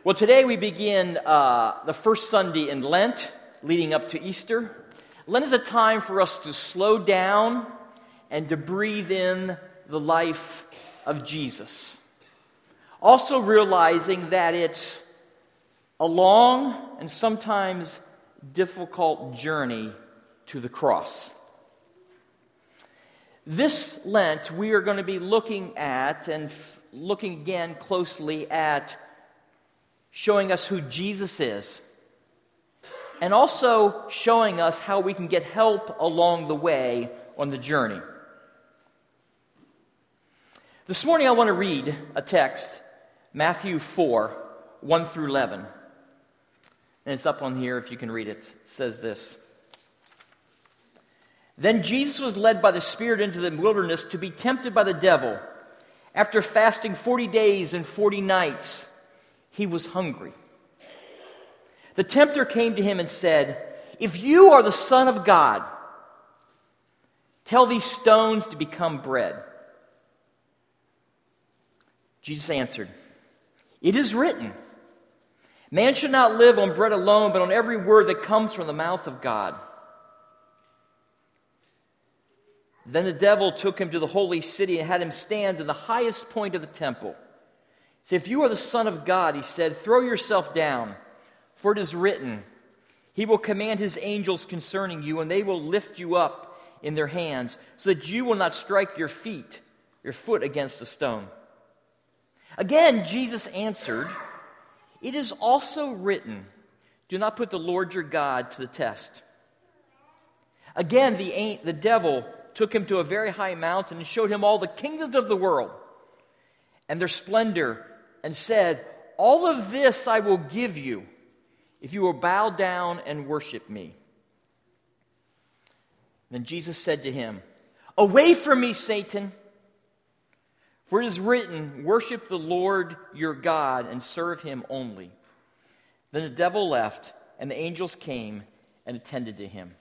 Well, today we begin the first Sunday in Lent, leading up to Easter. Lent is a time for us to slow down and to breathe in the life of Jesus. Also realizing that it's a long and sometimes difficult journey to the cross. This Lent, we are going to be looking at and looking again closely at showing us who Jesus is, and also showing us how we can get help along the way on the journey. This morning I want to read a text, Matthew 4, 1 through 11. And it's up on here if you can read it. It says this. Then Jesus was led by the Spirit into the wilderness to be tempted by the devil. After fasting 40 days and 40 nights, he was hungry. The tempter came to him and said, "If you are the Son of God, tell these stones to become bread." Jesus answered, "It is written, man should not live on bread alone, but on every word that comes from the mouth of God." Then the devil took him to the holy city and had him stand in the highest point of the temple. So if you are the Son of God, he said, throw yourself down, for it is written, he will command his angels concerning you, and they will lift you up in their hands, so that you will not strike your foot against a stone. Again, Jesus answered, it is also written, do not put the Lord your God to the test. Again, the devil took him to a very high mountain and showed him all the kingdoms of the world and their splendor, and said, all of this I will give you if you will bow down and worship me. Then Jesus said to him, away from me, Satan, for it is written, worship the Lord your God and serve him only. Then the devil left, and the angels came and attended to him.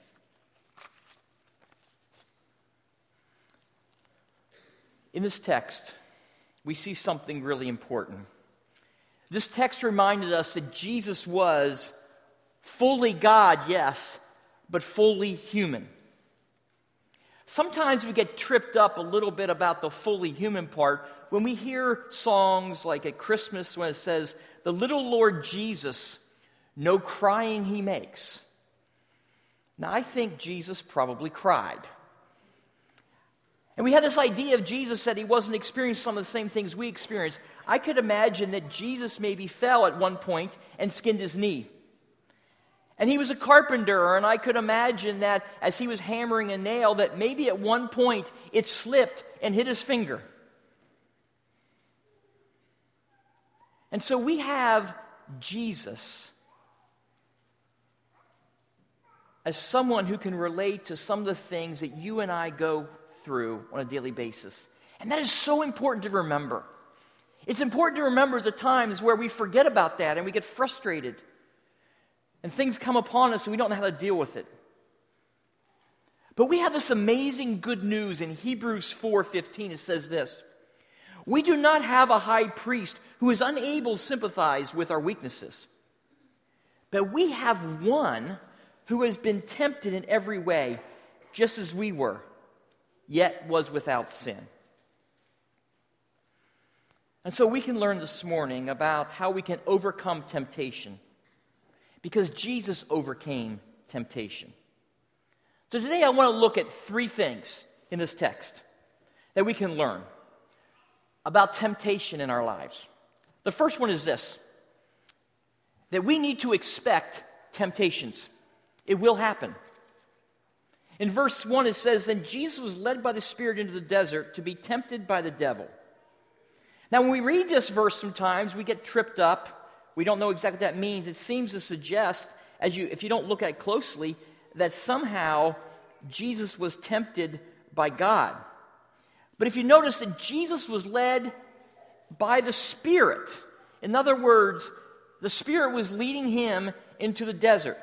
In this text, we see something really important. This text reminded us that Jesus was fully God, yes, but fully human. Sometimes we get tripped up a little bit about the fully human part when we hear songs like at Christmas when it says, the little Lord Jesus, no crying he makes. Now, I think Jesus probably cried. And we had this idea of Jesus that he wasn't experiencing some of the same things we experience. I could imagine that Jesus maybe fell at one point and skinned his knee. And he was a carpenter, and I could imagine that as he was hammering a nail, that maybe at one point it slipped and hit his finger. And so we have Jesus as someone who can relate to some of the things that you and I go through on a daily basis. And that is so important to remember. It's important to remember the times where we forget about that and we get frustrated and things come upon us and we don't know how to deal with it. But we have this amazing good news in Hebrews 4:15. It says this, we do not have a high priest who is unable to sympathize with our weaknesses, but we have one who has been tempted in every way, just as we were, yet was without sin. And so we can learn this morning about how we can overcome temptation, because Jesus overcame temptation. So today I want to look at three things in this text that we can learn about temptation in our lives. The first one is this, that we need to expect temptations. It will happen. In verse 1 it says, then Jesus was led by the Spirit into the desert to be tempted by the devil. Now when we read this verse sometimes we get tripped up. We don't know exactly what that means. It seems to suggest, if you don't look at it closely, that somehow Jesus was tempted by God. But if you notice that Jesus was led by the Spirit. In other words, the Spirit was leading him into the desert.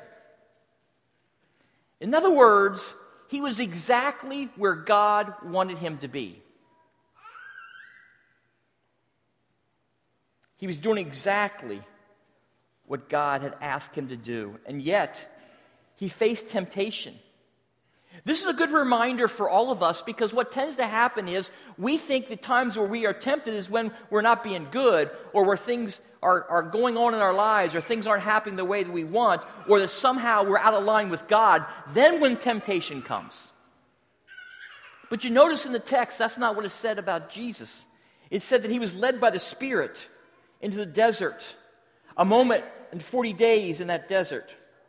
In other words, he was exactly where God wanted him to be. He was doing exactly what God had asked him to do. And yet, he faced temptation. This is a good reminder for all of us, because what tends to happen is we think the times where we are tempted is when we're not being good, or where things are going on in our lives, or things aren't happening the way that we want, or that somehow we're out of line with God. Then when temptation comes. But you notice in the text, that's not what it said about Jesus. It said that he was led by the Spirit into the desert, a moment and 40 days in that desert.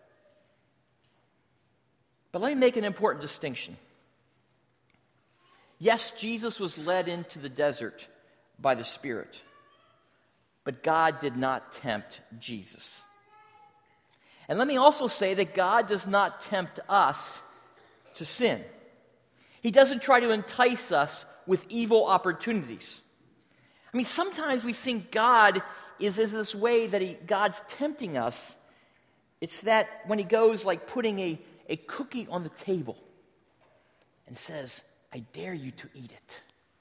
But let me make an important distinction. Yes, Jesus was led into the desert by the Spirit, but God did not tempt Jesus. And let me also say that God does not tempt us to sin. He doesn't try to entice us with evil opportunities. I mean, sometimes we think God is this way that God's tempting us. It's that when he goes like putting a cookie on the table and says, I dare you to eat it.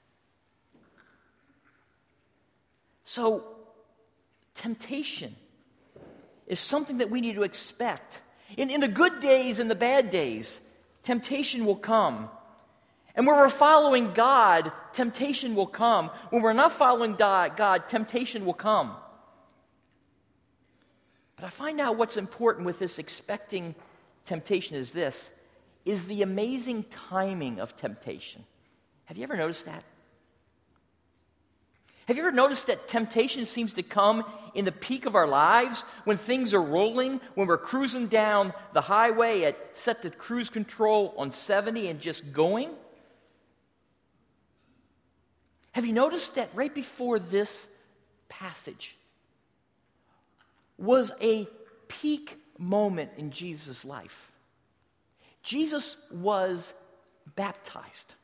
So, temptation is something that we need to expect. In the good days and the bad days, temptation will come. And when we're following God, temptation will come. When we're not following God, temptation will come. But I find out what's important with this expecting temptation is the amazing timing of temptation. Have you ever noticed that? Have you ever noticed that temptation seems to come in the peak of our lives, when things are rolling, when we're cruising down the highway set to cruise control on 70 and just going? Have you noticed that right before this passage was a peak moment in Jesus' life? Jesus was baptized.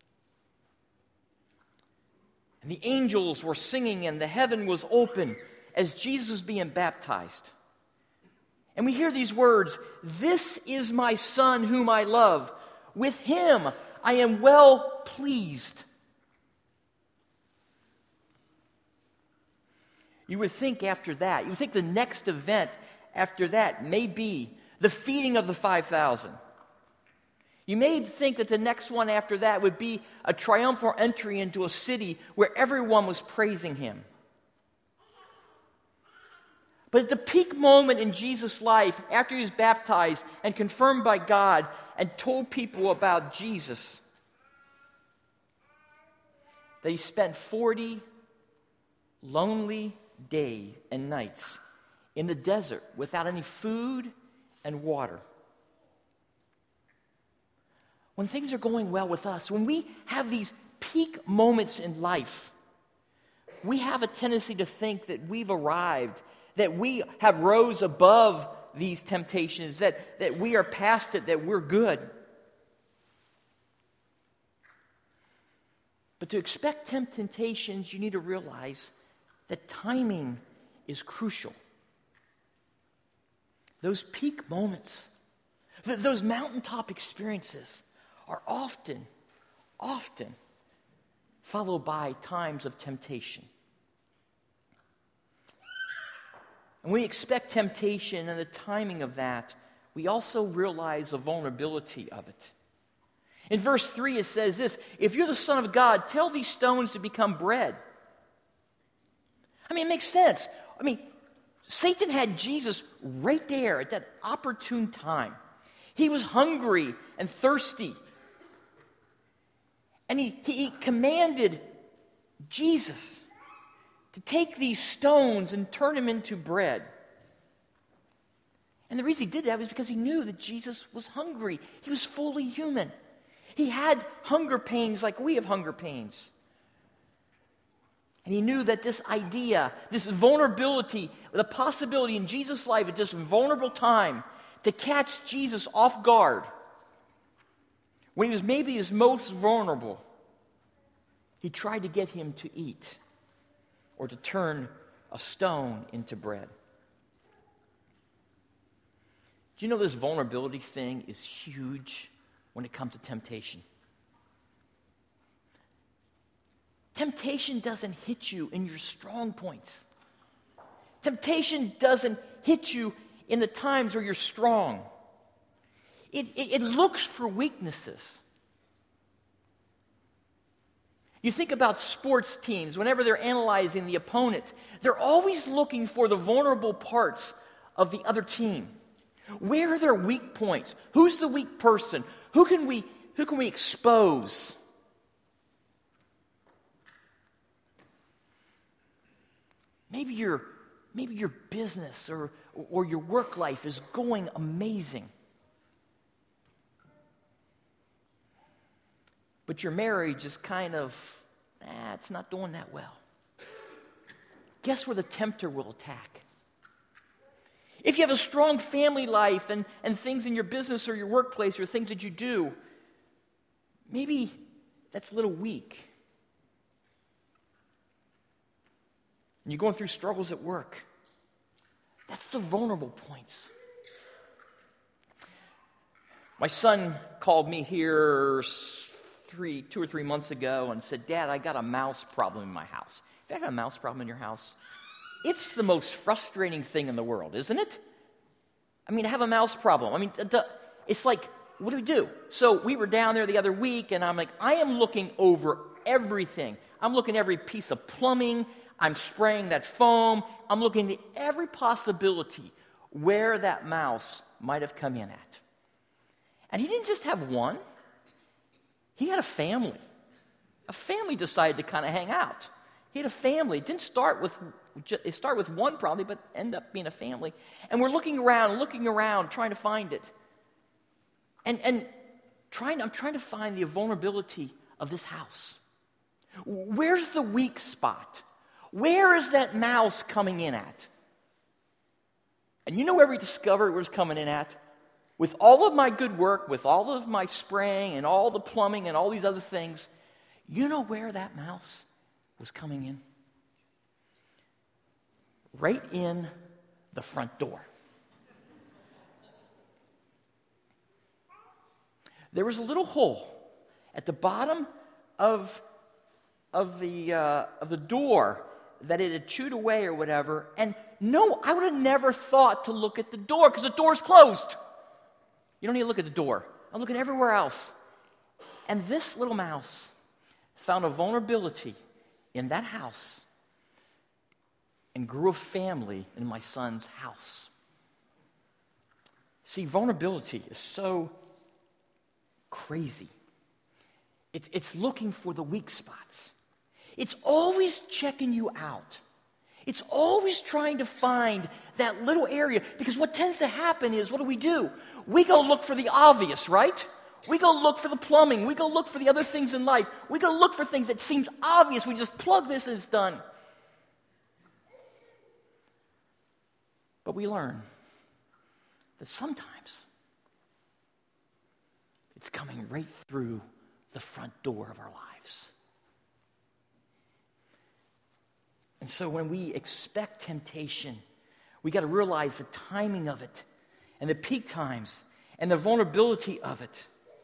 And the angels were singing and the heaven was open as Jesus was being baptized. And we hear these words, "This is my Son whom I love. With him I am well pleased." You would think after that, you would think the next event after that may be the feeding of the 5,000. You may think that the next one after that would be a triumphal entry into a city where everyone was praising him. But at the peak moment in Jesus' life, after he was baptized and confirmed by God and told people about Jesus, that he spent 40 lonely days and nights in the desert without any food and water. When things are going well with us, when we have these peak moments in life, we have a tendency to think that we've arrived, that we have rose above these temptations, that we are past it, that we're good. But to expect temptations, you need to realize that timing is crucial. Those peak moments, those mountaintop experiences are often followed by times of temptation. And when we expect temptation and the timing of that, we also realize the vulnerability of it. In verse 3 it says this, "If you're the Son of God, tell these stones to become bread." I mean, it makes sense. I mean, Satan had Jesus right there at that opportune time. He was hungry and thirsty. And he commanded Jesus to take these stones and turn them into bread. And the reason he did that was because he knew that Jesus was hungry. He was fully human. He had hunger pains like we have hunger pains. And he knew that this idea, this vulnerability, the possibility in Jesus' life at this vulnerable time to catch Jesus off guard, when he was maybe his most vulnerable, he tried to get him to eat or to turn a stone into bread. Do you know this vulnerability thing is huge when it comes to temptation? Temptation doesn't hit you in your strong points. Temptation doesn't hit you in the times where you're strong. It looks for weaknesses. You think about sports teams, whenever they're analyzing the opponent, they're always looking for the vulnerable parts of the other team. Where are their weak points? Who's the weak person? Who can we expose? Maybe your business or your work life is going amazing. But your marriage is kind of, it's not doing that well. Guess where the tempter will attack? If you have a strong family life and things in your business or your workplace or things that you do, maybe that's a little weak. And you're going through struggles at work. That's the vulnerable points. My son called me here 2 or 3 months ago and said, "Dad, I got a mouse problem in my house." If you have a mouse problem in your house, it's the most frustrating thing in the world, isn't it? I mean, to have a mouse problem. I mean, it's like, what do we do? So we were down there the other week, and I'm like, I am looking over everything. I'm looking at every piece of plumbing. I'm spraying that foam. I'm looking at every possibility where that mouse might have come in at. And he didn't just have one. He had a family. A family decided to kind of hang out. He had a family. It didn't start with one probably, but end up being a family. And we're looking around, trying to find it. And I'm trying to find the vulnerability of this house. Where's the weak spot? Where is that mouse coming in at? And you know where we discovered where it's coming in at? With all of my good work, with all of my spraying and all the plumbing and all these other things, you know where that mouse was coming in? Right in the front door. There was a little hole at the bottom of the door that it had chewed away or whatever. And no, I would have never thought to look at the door because the door's closed. You don't need to look at the door. I'm looking everywhere else. And this little mouse found a vulnerability in that house and grew a family in my son's house. See, vulnerability is so crazy. It's looking for the weak spots. It's always checking you out. It's always trying to find that little area. Because what tends to happen is, what do? We go look for the obvious, right? We go look for the plumbing. We go look for the other things in life. We go look for things that seems obvious. We just plug this and it's done. But we learn that sometimes it's coming right through the front door of our lives. And so when we expect temptation, we got to realize the timing of it and the peak times and the vulnerability of it.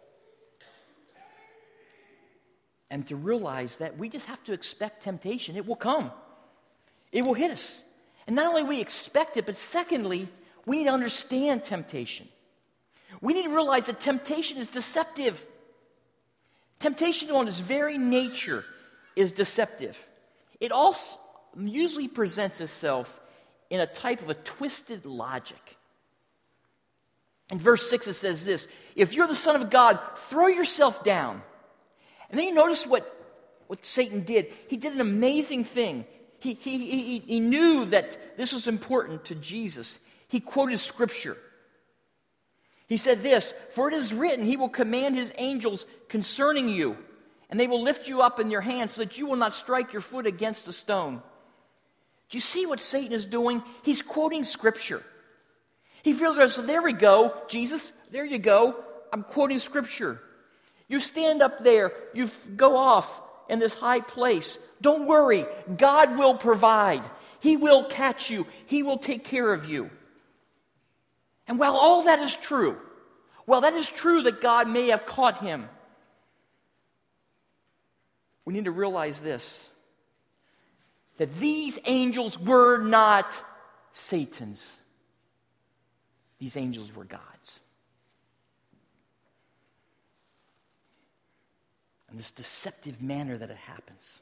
And to realize that we just have to expect temptation. It will come. It will hit us. And not only we expect it, but secondly, we need to understand temptation. We need to realize that temptation is deceptive. Temptation on its very nature is deceptive. It also usually presents itself in a type of a twisted logic. In verse 6 it says this, "If you're the Son of God, throw yourself down." And then you notice what Satan did. He did an amazing thing. He knew that this was important to Jesus. He quoted Scripture. He said this, "For it is written, he will command his angels concerning you, and they will lift you up in their hands so that you will not strike your foot against a stone." Do you see what Satan is doing? He's quoting Scripture. He feels, so there we go, Jesus, there you go. I'm quoting Scripture. You stand up there, you go off in this high place. Don't worry, God will provide. He will catch you. He will take care of you. And while all that is true, that God may have caught him, we need to realize this, that these angels were not Satan's these angels were gods. And this deceptive manner that it happens.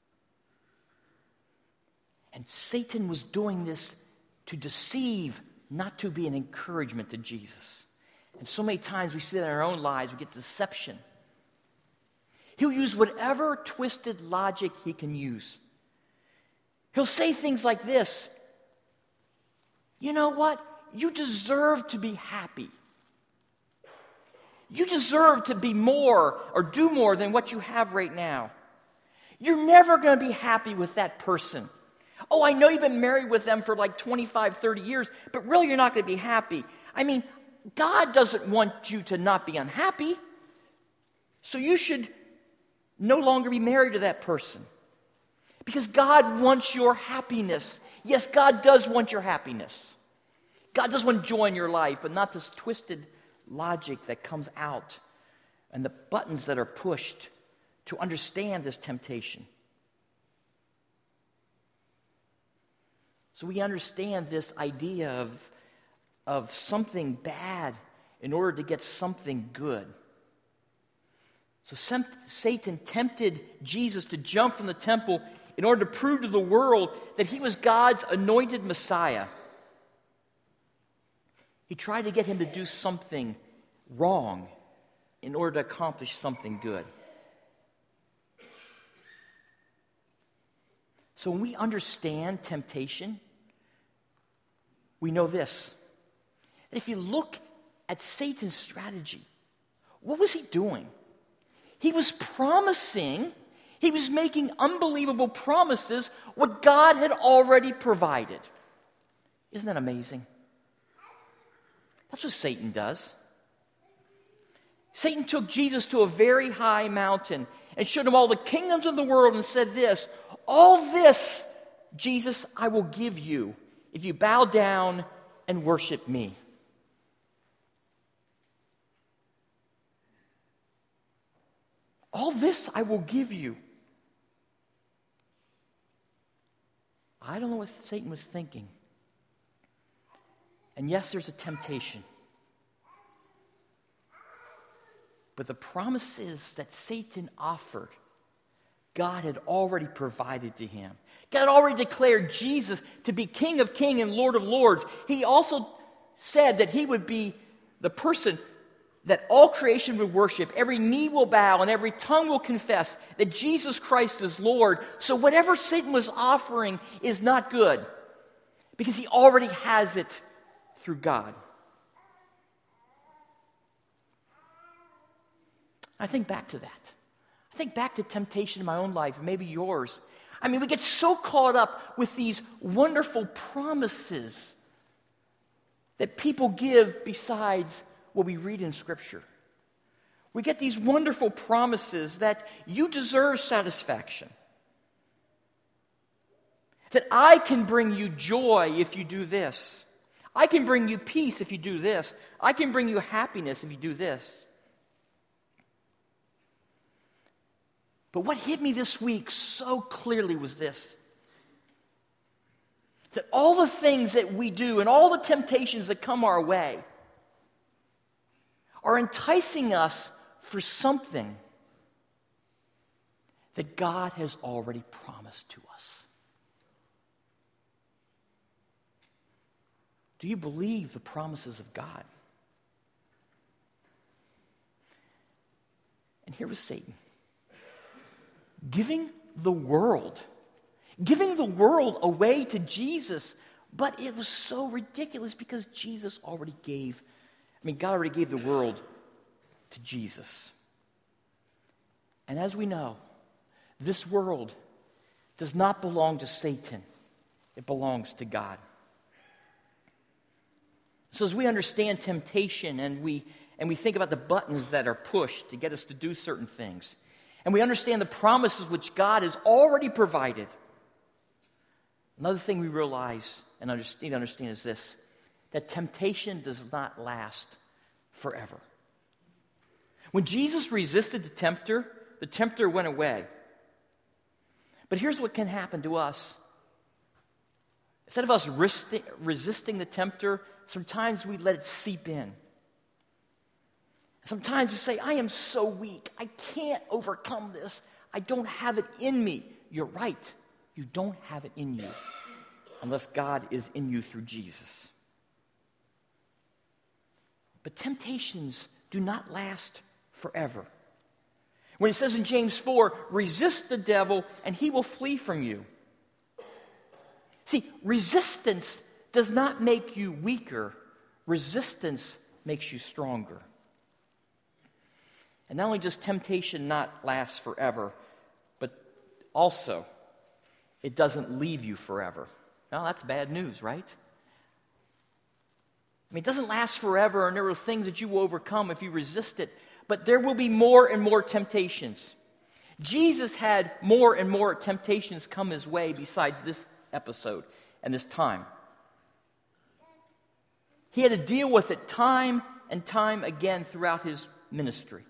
And Satan was doing this to deceive, not to be an encouragement to Jesus. And so many times we see that in our own lives, we get deception. He'll use whatever twisted logic he can use. He'll say things like this: you know what? You deserve to be happy. You deserve to be more or do more than what you have right now. You're never going to be happy with that person. Oh, I know you've been married with them for like 25, 30 years, but really you're not going to be happy. I mean, God doesn't want you to not be unhappy, so you should no longer be married to that person. Because God wants your happiness. Yes, God does want your happiness. God does want joy in your life, but not this twisted logic that comes out and the buttons that are pushed to understand this temptation. So we understand this idea of something bad in order to get something good. So Satan tempted Jesus to jump from the temple in order to prove to the world that he was God's anointed Messiah. He tried to get him to do something wrong in order to accomplish something good. So when we understand temptation, we know this: that if you look at Satan's strategy, what was he doing? He was promising, he was making unbelievable promises what God had already provided. Isn't that amazing? That's what Satan does. Satan took Jesus to a very high mountain and showed him all the kingdoms of the world and said this: all this, Jesus, I will give you if you bow down and worship me. All this I will give you. I don't know what Satan was thinking. And yes, there's a temptation. But the promises that Satan offered, God had already provided to him. God had already declared Jesus to be King of Kings and Lord of Lords. He also said that he would be the person that all creation would worship. Every knee will bow and every tongue will confess that Jesus Christ is Lord. So whatever Satan was offering is not good, because he already has it through God. I think back to that. I think back to temptation in my own life, maybe yours. I mean, we get so caught up with these wonderful promises that people give besides what we read in Scripture. We get these wonderful promises that you deserve satisfaction, that I can bring you joy if you do this. I can bring you peace if you do this. I can bring you happiness if you do this. But what hit me this week so clearly was this: that all the things that we do and all the temptations that come our way are enticing us for something that God has already promised to us. Do you believe the promises of God? And here was Satan, giving the world away to Jesus. But it was so ridiculous because God already gave the world to Jesus. And as we know, this world does not belong to Satan. It belongs to God. So as we understand temptation and we think about the buttons that are pushed to get us to do certain things, and we understand the promises which God has already provided, another thing we realize and need to understand is this: that temptation does not last forever. When Jesus resisted the tempter went away. But here's what can happen to us. Instead of us resisting the tempter, sometimes we let it seep in. Sometimes we say, I am so weak. I can't overcome this. I don't have it in me. You're right. You don't have it in you unless God is in you through Jesus. But temptations do not last forever. When it says in James 4, resist the devil and he will flee from you. See, resistance does not make you weaker. Resistance makes you stronger. And not only does temptation not last forever, but also it doesn't leave you forever. Now, that's bad news, right? I mean, it doesn't last forever, and there are things that you will overcome if you resist it, but there will be more and more temptations. Jesus had more and more temptations come his way besides this episode and this time. He had to deal with it time and time again throughout his ministry.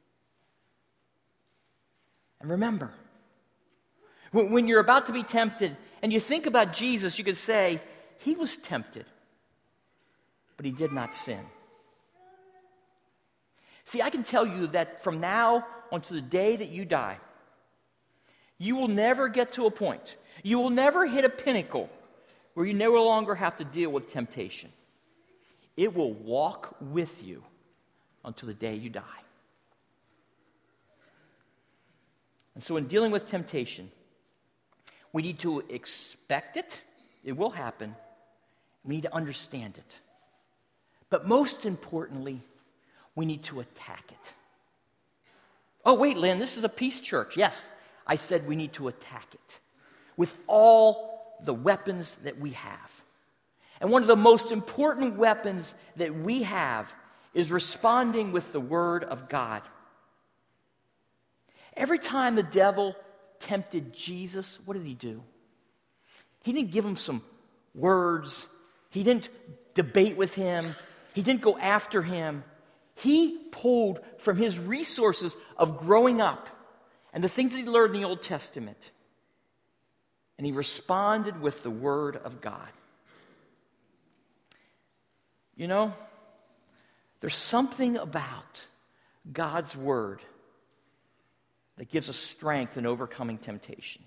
And remember, when you're about to be tempted and you think about Jesus, you could say, he was tempted, but he did not sin. See, I can tell you that from now until the day that you die, you will never get to a point, you will never hit a pinnacle where you no longer have to deal with temptation. It will walk with you until the day you die. And so in dealing with temptation, we need to expect it. It will happen. We need to understand it. But most importantly, we need to attack it. Oh, wait, Lynn, this is a peace church. Yes, I said we need to attack it with all the weapons that we have. And one of the most important weapons that we have is responding with the Word of God. Every time the devil tempted Jesus, what did he do? He didn't give him some words. He didn't debate with him. He didn't go after him. He pulled from his resources of growing up and the things that he learned in the Old Testament. And he responded with the Word of God. You know, there's something about God's Word that gives us strength in overcoming temptation.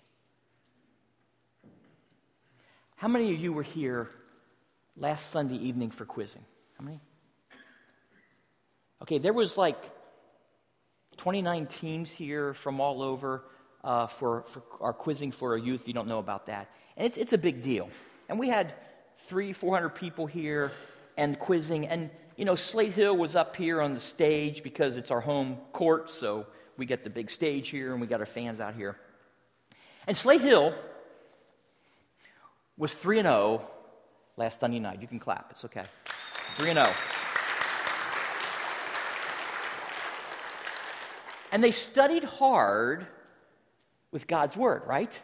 How many of you were here last Sunday evening for quizzing? How many? Okay, there was like 29 teams here from all over for our quizzing for our youth. You don't know about that. And it's a big deal. And we had 300-400 people here and quizzing. And, you know, Slate Hill was up here on the stage because it's our home court, so we get the big stage here, and we got our fans out here. And Slate Hill was 3-0 last Sunday night. You can clap. It's okay. 3-0. And they studied hard with God's Word, right?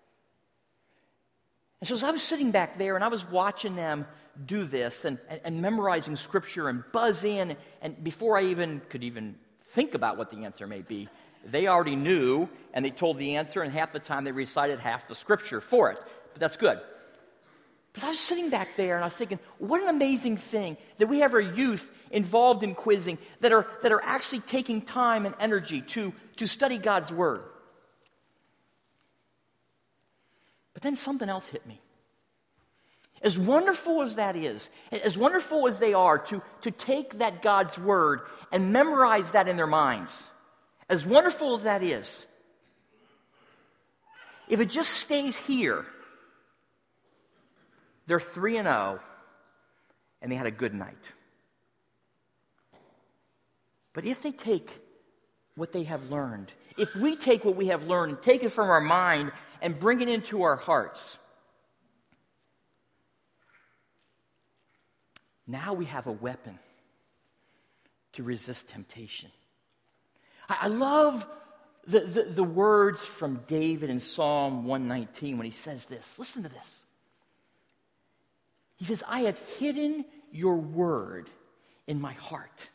And so as I was sitting back there, and I was watching them do this and memorizing Scripture and buzz in, and before I could even think about what the answer may be, they already knew, and they told the answer, and half the time they recited half the Scripture for it. But that's good. But I was sitting back there, and I was thinking, what an amazing thing that we have our youth involved in quizzing that are actually taking time and energy to study God's Word. But then something else hit me. As wonderful as that is, as wonderful as they are to take that God's Word and memorize that in their minds, as wonderful as that is, if it just stays here, they're 3-0, and they had a good night. But if they take what they have learned, if we take what we have learned and take it from our mind and bring it into our hearts, now we have a weapon to resist temptation. I love the words from David in Psalm 119 when he says this. Listen to this. He says, I have hidden your word in my heart.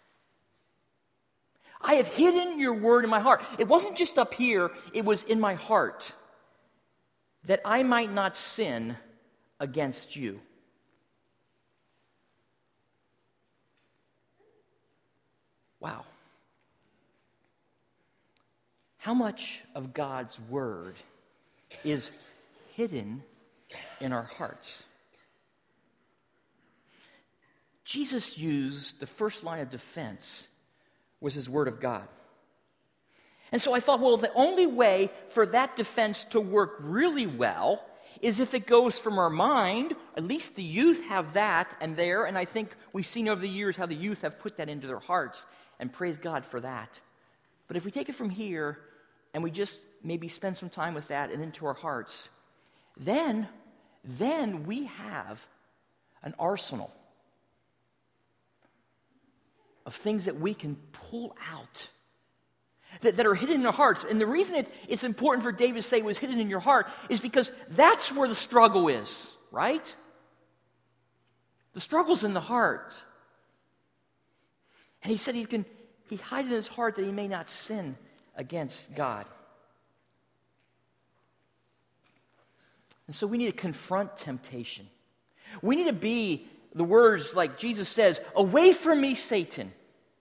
I have hidden your word in my heart. It wasn't just up here, it was in my heart, that I might not sin against you. Wow. How much of God's word is hidden in our hearts? Jesus used the first line of defense was his word of God. And so I thought, well, the only way for that defense to work really well is if it goes from our mind. At least the youth have that and there, and I think we've seen over the years how the youth have put that into their hearts, and praise God for that. But if we take it from here and we just maybe spend some time with that and into our hearts, then we have an arsenal of things that we can pull out that are hidden in our hearts. And the reason it's important for David to say it was hidden in your heart is because that's where the struggle is, right? The struggle's in the heart. And he said he hide in his heart that he may not sin against God. And so we need to confront temptation. We need to be, the words like Jesus says, away from me, Satan.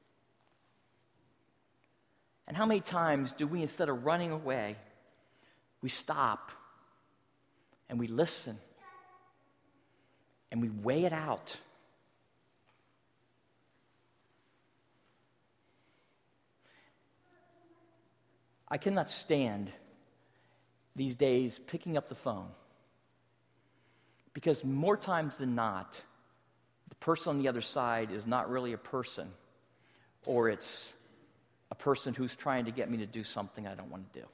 And how many times do we, instead of running away, we stop and we listen and we weigh it out? I cannot stand these days picking up the phone, because more times than not, the person on the other side is not really a person, or it's a person who's trying to get me to do something I don't want to do.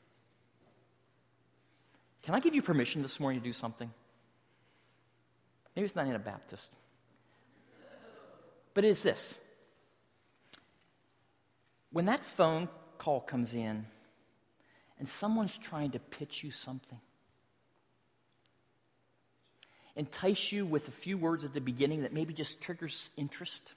Can I give you permission this morning to do something? Maybe it's not Anabaptist, but it is this. When that phone call comes in and someone's trying to pitch you something, entice you with a few words at the beginning that maybe just triggers interest.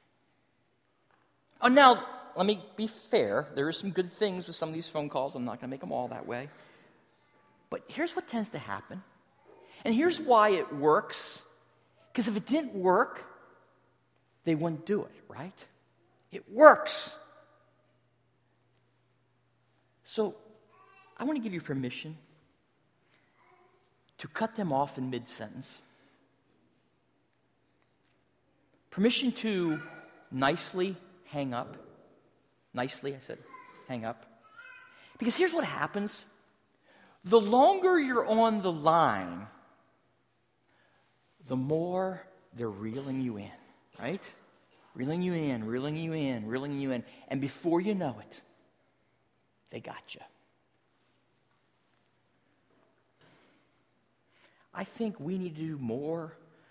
Oh, now, let me be fair. There are some good things with some of these phone calls. I'm not going to make them all that way. But here's what tends to happen. And here's why it works. Because if it didn't work, they wouldn't do it, right? It works. So, I want to give you permission to cut them off in mid-sentence. Permission to nicely hang up. Nicely, I said, hang up. Because here's what happens. The longer you're on the line, the more they're reeling you in, right? Reeling you in, reeling you in, reeling you in. And before you know it, they got you. I think we need to do more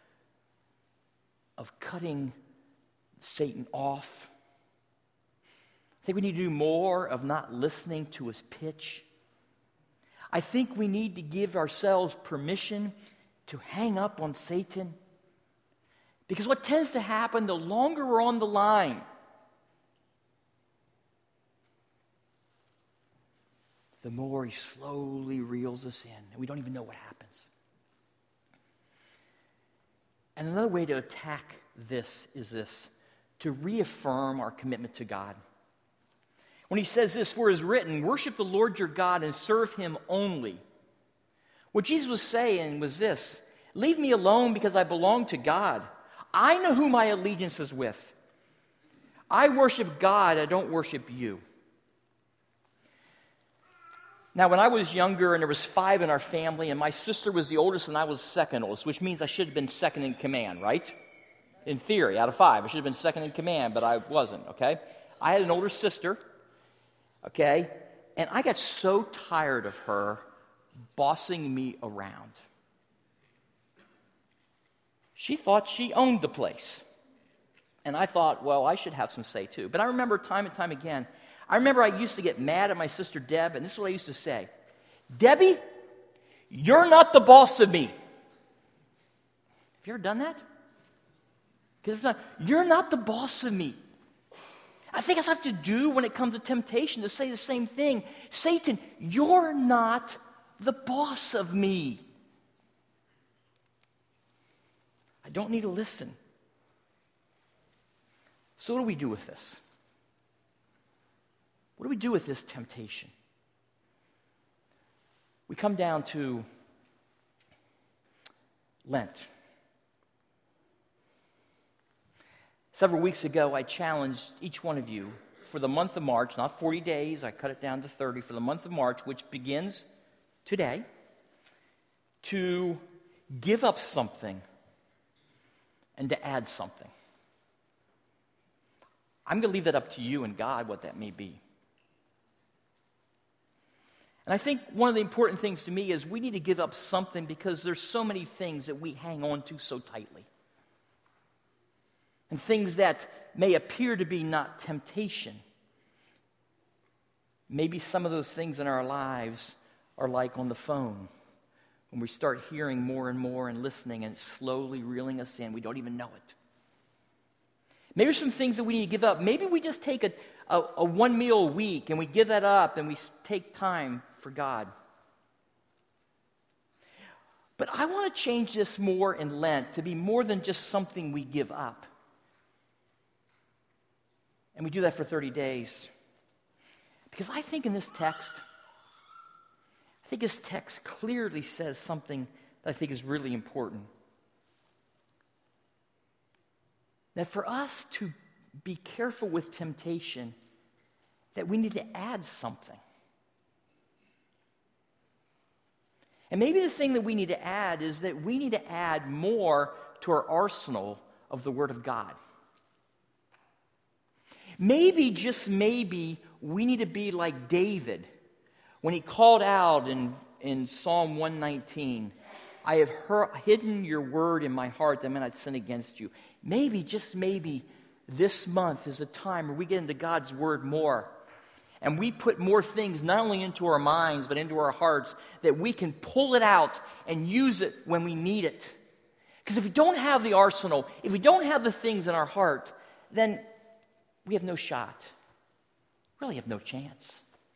of cutting Satan off. I think we need to do more of not listening to his pitch. I think we need to give ourselves permission to hang up on Satan. Because what tends to happen, the longer we're on the line, the more he slowly reels us in, and we don't even know what happens. And another way to attack this is this, to reaffirm our commitment to God. When he says this, for it is written, worship the Lord your God and serve him only. What Jesus was saying was this, leave me alone because I belong to God. I know who my allegiance is with. I worship God, I don't worship you. Now, when I was younger, and there was 5 in our family, and my sister was the oldest, and I was the second oldest, which means I should have been second in command, right? In theory, out of 5, I should have been second in command, but I wasn't, okay? I had an older sister, okay? And I got so tired of her bossing me around. She thought she owned the place. And I thought, well, I should have some say too. But I remember time and time again, I used to get mad at my sister Deb, and this is what I used to say. Debbie, you're not the boss of me. Have you ever done that? You're not the boss of me. I think that's what I have to do when it comes to temptation, to say the same thing. Satan, you're not the boss of me. don't need to listen. So what do we do with this? What do we do with this temptation? We come down to Lent. Several weeks ago, I challenged each one of you for the month of March, not 40 days, I cut it down to 30, for the month of March, which begins today, to give up something and to add something. I'm going to leave that up to you and God, what that may be. And I think one of the important things to me is we need to give up something because there's so many things that we hang on to so tightly. And things that may appear to be not temptation. Maybe some of those things in our lives are like on the phone. When we start hearing more and more and listening and it's slowly reeling us in, we don't even know it. Maybe there's some things that we need to give up. Maybe we just take a one meal a week and we give that up and we take time for God. But I want to change this more in Lent to be more than just something we give up. And we do that for 30 days. Because I think in this text, this text clearly says something that I think is really important. That for us to be careful with temptation, that we need to add something. And maybe the thing that we need to add is that we need to add more to our arsenal of the Word of God. Maybe, just maybe, we need to be like David when he called out in Psalm 119, I have hidden your word in my heart that I may not sin against you. Maybe, just maybe, this month is a time where we get into God's word more. And we put more things not only into our minds, but into our hearts, that we can pull it out and use it when we need it. Because if we don't have the arsenal, if we don't have the things in our heart, then we have no shot. Really have no chance.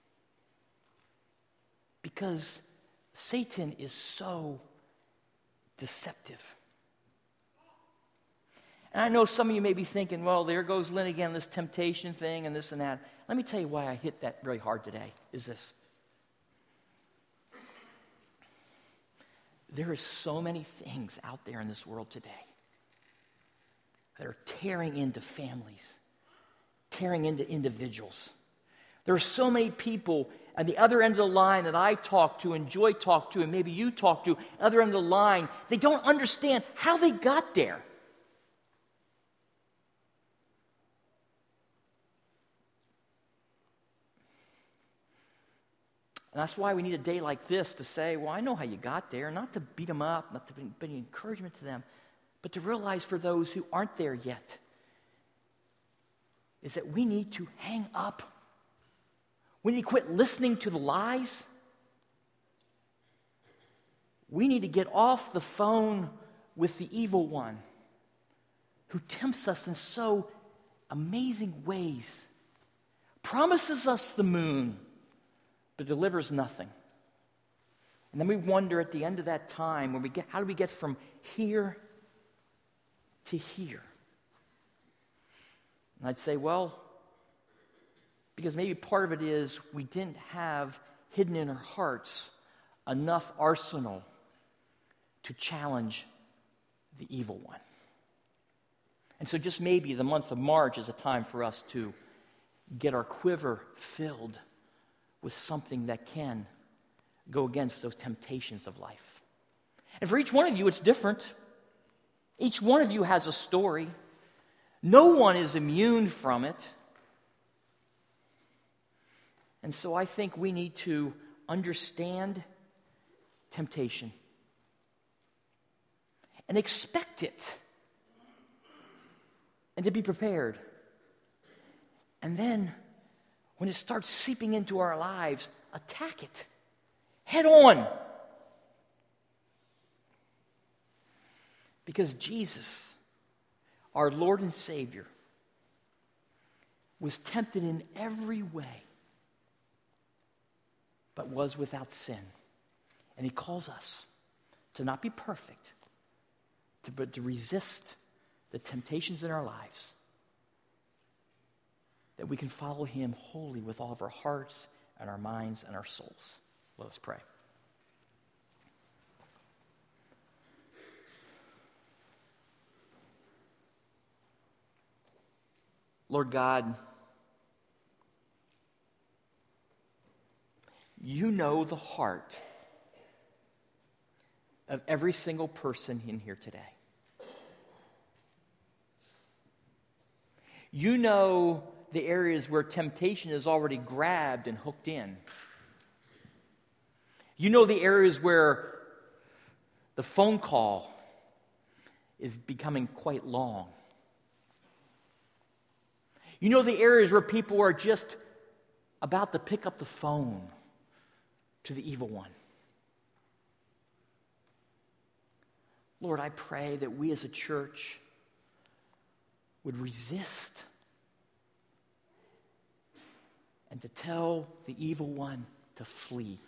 Because Satan is so deceptive. And I know some of you may be thinking, well, there goes Lynn again, this temptation thing and this and that. Let me tell you why I hit that very hard today, is this. There are so many things out there in this world today that are tearing into families, tearing into individuals. There are so many people at the other end of the line that I talk to and Joy talk to and maybe you talk to, other end of the line, they don't understand how they got there. And that's why we need a day like this to say, well, I know how you got there, not to beat them up, not to be any encouragement to them, but to realize for those who aren't there yet, is that we need to hang up. We need to quit listening to the lies. We need to get off the phone with the evil one who tempts us in so amazing ways, promises us the moon, but delivers nothing. And then we wonder at the end of that time, how do we get from here to here? And I'd say, well, because maybe part of it is we didn't have hidden in our hearts enough arsenal to challenge the evil one. And so just maybe the month of March is a time for us to get our quiver filled with something that can go against those temptations of life. And for each one of you, it's different. Each one of you has a story. No one is immune from it. And so I think we need to understand temptation and expect it and to be prepared. And then when it starts seeping into our lives, attack it head on. Because Jesus, our Lord and Savior, was tempted in every way, but was without sin. And he calls us to not be perfect, but to resist the temptations in our lives, that we can follow him wholly with all of our hearts and our minds and our souls. Let us pray. Lord God, you know the heart of every single person in here today. You know the areas where temptation is already grabbed and hooked in. You know the areas where the phone call is becoming quite long. You know the areas where people are just about to pick up the phone to the evil one. Lord, I pray that we as a church would resist and to tell the evil one to flee.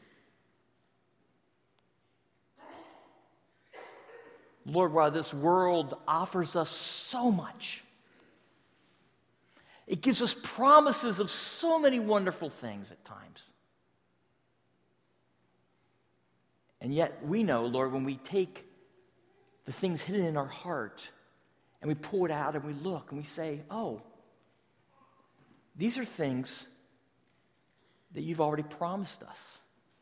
Lord, while this world offers us so much, it gives us promises of so many wonderful things at times. And yet we know, Lord, when we take the things hidden in our heart and we pull it out and we look and we say, oh, these are things that you've already promised us.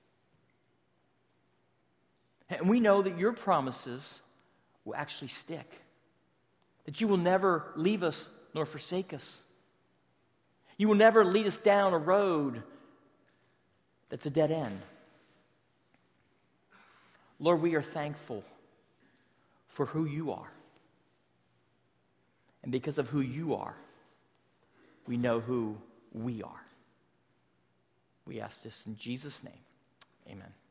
And we know that your promises will actually stick. That you will never leave us nor forsake us. You will never lead us down a road that's a dead end. Lord, we are thankful for who you are. And because of who you are, we know who we are. We ask this in Jesus' name. Amen.